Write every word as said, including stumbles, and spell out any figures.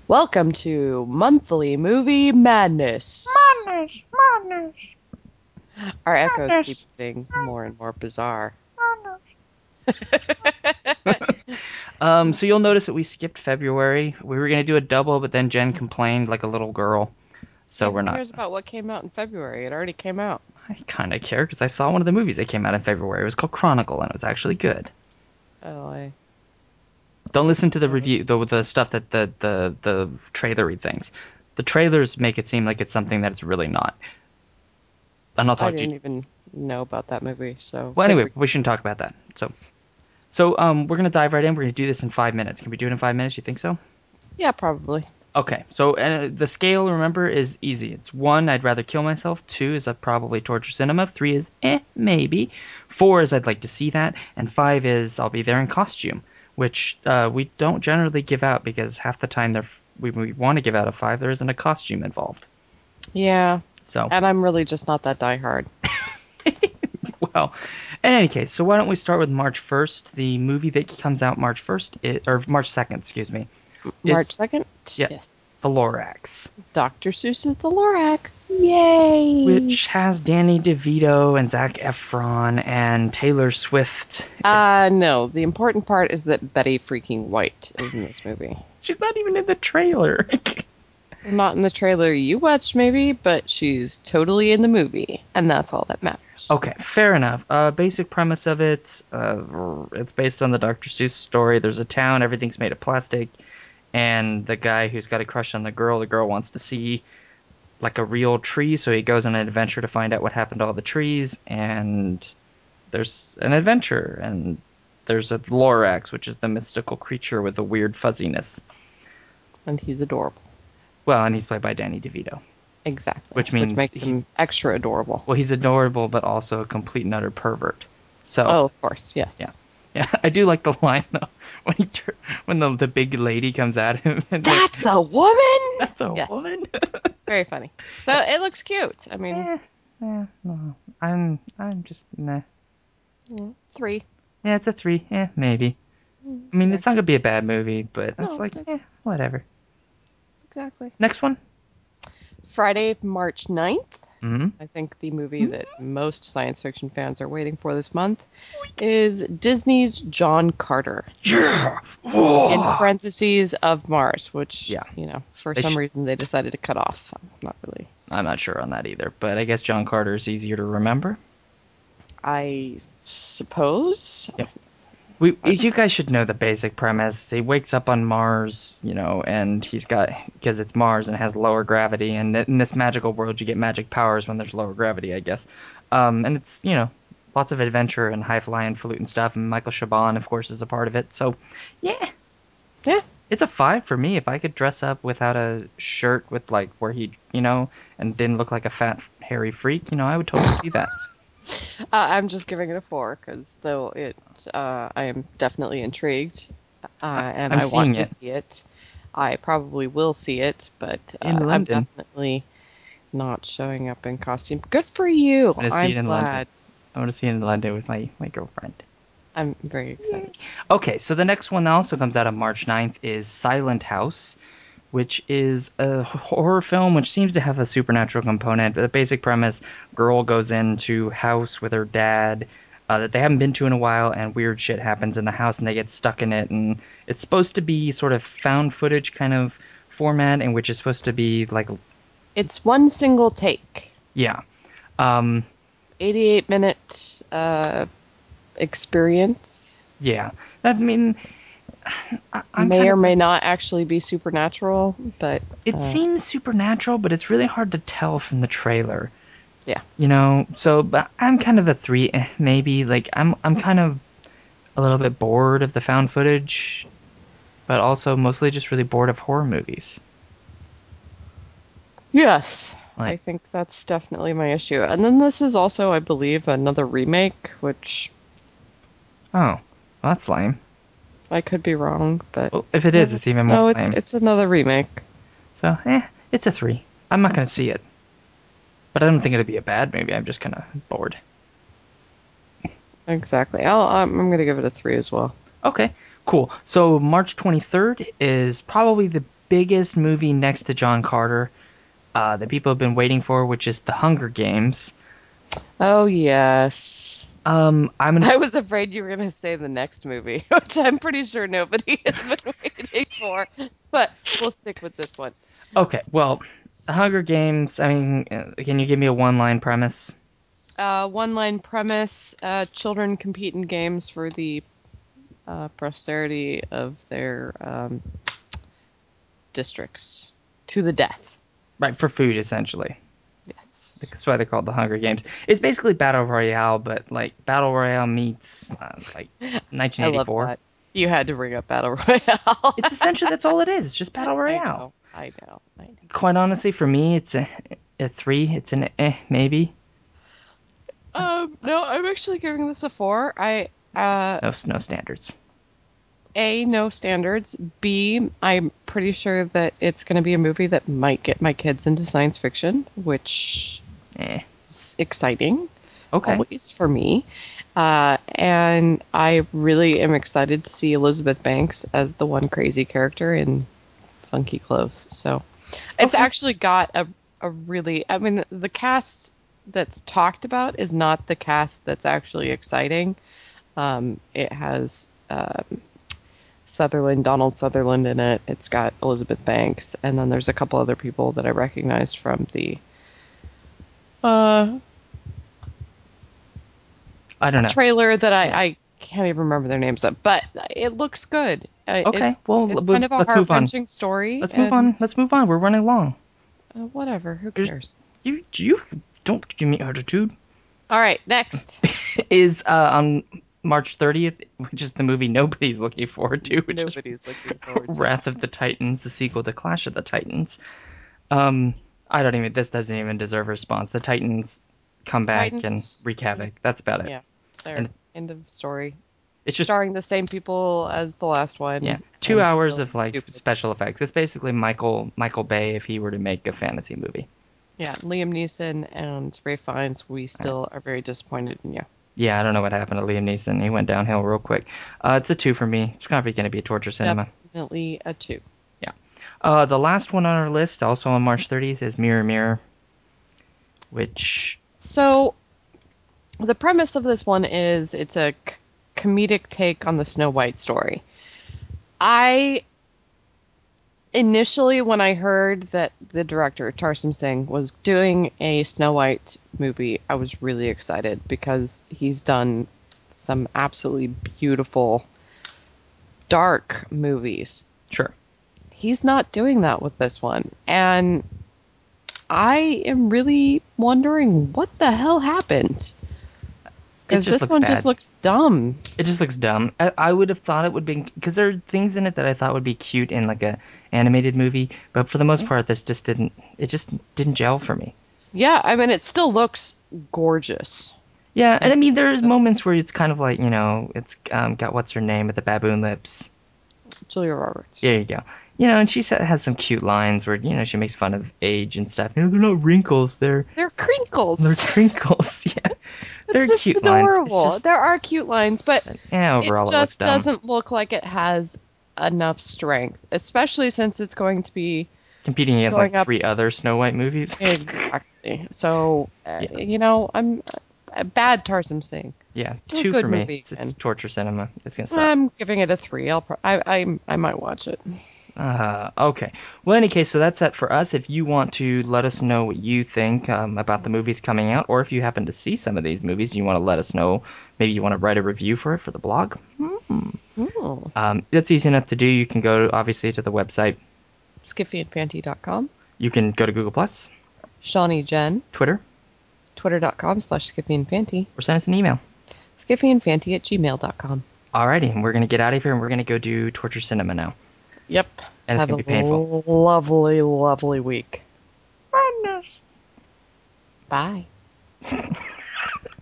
Welcome to Monthly Movie Madness. Madness, madness, Our echoes keep madness, getting more and more bizarre. madness. Um, so you'll notice that we skipped February. We were gonna do a double, but then Jen complained like a little girl. So Yeah, we're who not. cares about what came out in February? It already came out. I kind of care because I saw one of the movies that came out in February. It was called Chronicle, and it was actually good. Oh, I, Don't I listen to the suppose. review, the the stuff that the the the trailery things. The trailers make it seem like it's something that it's really not. And I'll I talk to you. didn't even know about that movie, so Well, good anyway, for you. we shouldn't talk about that. So, so um, we're gonna dive right in. We're gonna do this in five minutes. Can we do it in five minutes? You think so? Yeah, probably. Okay, so uh, the scale, remember, is easy. It's one, I'd rather kill myself. Two is I'd probably torture cinema. Three is eh, maybe. Four is I'd like to see that. And five is I'll be there in costume, which uh, we don't generally give out because half the time they're, we, we want to give out a five, there isn't a costume involved. Yeah, So, and I'm really just not that diehard. well, in any case, so why don't we start with March first? The movie that comes out March first, i- or March second, excuse me, March is, second? yeah, Yes. The Lorax. doctor Seuss's The Lorax. Yay! Which has Danny DeVito and Zac Efron and Taylor Swift. It's Uh, no, the important part is that Betty freaking White is in this movie. she's not even in the trailer. Not in the trailer you watched, maybe, but she's totally in the movie, and that's all that matters. Okay, fair enough. Uh, basic premise of it: uh, it's based on the doctor Seuss story. There's a town, everything's made of plastic, and the guy who's got a crush on the girl, the girl wants to see like a real tree, so he goes on an adventure to find out what happened to all the trees. And there's an adventure, and there's a Lorax, which is the mystical creature with the weird fuzziness. And he's adorable. Well, and he's played by Danny DeVito, Exactly. which Which means makes him he's extra adorable. well, he's adorable, but also a complete and utter pervert. So, Oh, of course, yeah, yes. yeah, I do like the line though when he tur- when the the big lady comes at him and then, That's a woman? that's a Yes. woman. Very funny. So it looks cute. I mean, eh, eh, no, I'm I'm just nah. mm, three. Yeah, it's a three. Eh, maybe. Mm, I mean, yeah. it's not gonna be a bad movie, but it's No, like, no, eh, whatever. exactly. Next one. Friday, March ninth. Mm-hmm. I think the movie that most science fiction fans are waiting for this month is Disney's John Carter. Yeah. In Whoa. parentheses of Mars, which, Yeah. you know, for They some sh- reason they decided to cut off. I'm not really. I'm not sure on that either, but I guess John Carter is easier to remember. I suppose. Yeah. We, I, you guys should know the basic premise. He wakes up on Mars, you know, and he's got because it's Mars and it has lower gravity, and in this magical world, you get magic powers when there's lower gravity, I guess. Um, and it's you know lots of adventure and high flying flute and stuff, and Michael Chabon, of course, is a part of it. So, yeah, yeah, it's a five for me. If I could dress up without a shirt with like where he, you know, and didn't look like a fat hairy freak, you know, I would totally see that. uh, I'm just giving it a four because though it, uh, I am definitely intrigued, uh, I, and I'm I want seeing to it see it. I probably will see it, but in uh, I'm London. definitely not showing up in costume. Good for you. I'm gonna see I'm it in London. glad. I'm gonna see it in London with my my girlfriend. I'm very excited. Okay, so the next one that also comes out on March ninth is Silent House, which is a horror film which seems to have a supernatural component. But the basic premise, girl goes into house with her dad uh, that they haven't been to in a while, and weird shit happens in the house, and they get stuck in it. And it's supposed to be sort of found footage kind of format, in which is supposed to be like, It's one single take, yeah, um, eighty-eight minute uh, experience. yeah. I mean, I, I'm May kind or of may not actually be supernatural, but it uh, seems supernatural, but it's really hard to tell from the trailer. yeah. You know, so but I'm kind of a three, eh, maybe. Like I'm, I'm kind of a little bit bored of the found footage, but also mostly just really bored of horror movies. Yes, I Like, think that's definitely my issue. And then this is also, I believe, another remake, which oh, well, that's lame. I could be wrong, but Well, if it is, no, it's even more no, it's lame. it's another remake. So, eh, it's a three. I'm not gonna see it, but I don't think it'd be a bad movie. I'm just kind of bored. Exactly. I'll, I'm I'm gonna give it a three as well. Okay, cool. So March twenty-third is probably the biggest movie next to John Carter uh, that people have been waiting for, which is The Hunger Games. Oh, yes. Um, I'm gonna I was afraid you were going to say the next movie, which I'm pretty sure nobody has been waiting for, but we'll stick with this one. okay. Well, The Hunger Games. I mean, uh, can you give me a one-line premise? Uh, one line premise, uh, children compete in games for the uh, posterity of their um, districts to the death. Right, for food, essentially. Yes. That's why they're called the Hunger Games. It's basically Battle Royale, but like Battle Royale meets uh, like I love nineteen eighty-four. that. You had to bring up Battle Royale. It's essentially that's all it is. It's just Battle I Royale. know. I know. I know. Quite honestly, for me, it's a, a three. It's an eh, maybe. Um, no, I'm actually giving this a four. I uh No, no standards. A, no standards. B, I'm pretty sure that it's going to be a movie that might get my kids into science fiction, which Eh. is exciting, Okay. always for me. Uh, and I really am excited to see Elizabeth Banks as the one crazy character in Funky Clothes. So it's Okay. actually got a, a really, I mean, the cast that's talked about is not the cast that's actually exciting. Um, it has um, Sutherland, Donald Sutherland in it. It's got Elizabeth Banks, and then there's a couple other people that I recognize from the uh, I don't know. trailer that I, Yeah. I can't even remember their names up, but it looks good. Uh, Okay. It's Well, it's l- kind of a let's move on. heart-wrenching story, Let's move and on. Let's move on. We're running long. uh, whatever, who There's, cares? you you don't give me attitude. All right, next. Is uh, on March thirtieth, which is the movie nobody's looking forward to, which is Nobody's looking forward to. Wrath of the Titans, the sequel to Clash of the Titans. Um, I don't even. This doesn't even deserve a response. The Titans come back and Titans. wreak Yeah, havoc. That's about it. yeah, there. And End of story. it's just Starring the same people as the last yeah, one, two and hours still of like stupid. special effects. It's basically Michael Michael Bay if he were to make a fantasy movie. Yeah, Liam Neeson and Ray Fiennes, we still are very disappointed in you. Yeah, I don't know what happened to Liam Neeson. He went downhill real quick. Uh, it's a two for me. It's probably going to be a torture cinema. Definitely a two. Yeah. Uh, the last one on our list, also on March thirtieth, is Mirror Mirror, which So the premise of this one is it's a c- comedic take on the Snow White story. I initially, when I heard that the director Tarsem Singh was doing a Snow White movie, I was really excited because he's done some absolutely beautiful dark movies. sure, He's not doing that with this one, and I am really wondering what the hell happened. it Because just this looks one just bad. looks dumb. It just looks dumb. I, I would have thought it would be because there are things in it that I thought would be cute in like a animated movie, but for the most part, this just didn't. It just didn't gel for me. Yeah, I mean, it still looks gorgeous. Yeah, and And I mean, there's the moments where it's kind of like you know, it's um, got what's her name with the baboon lips. Julia Roberts. There you go. You know, and she sa- has some cute lines where you know she makes fun of age and stuff. You know, they're not wrinkles, they're They're crinkles. they're crinkles. Yeah, It's they're just cute lines. It's adorable. just There are cute lines, but yeah, it overall it looks just dumb. doesn't look like it has enough strength, especially since it's going to be Competing against like going up three other Snow White movies. exactly. So, uh, Yeah, you know, I'm a bad Tarsem Singh. yeah, Do a two for good me. movie It's, it's again. torture cinema. It's gonna suck. I'm giving it a three. I'll pro- I I I might watch it. Uh, okay. Well, in any case, so that's it for us. If you want to let us know what you think um, about the movies coming out, or if you happen to see some of these movies, you want to let us know. Maybe you want to write a review for it for the blog. Hmm. Um, that's easy enough to do. You can go obviously to the website. skiffy and panty dot com. You can go to Google Plus, Shawnee Jen, Twitter, twitter dot com slash skiffy and panty. or send us an email. skiffy and fanty at gmail dot com. Alrighty, and we're gonna get out of here and we're gonna go do torture cinema now, Yep. and it's Have gonna a be painful. lovely, lovely week. Madness. Bye.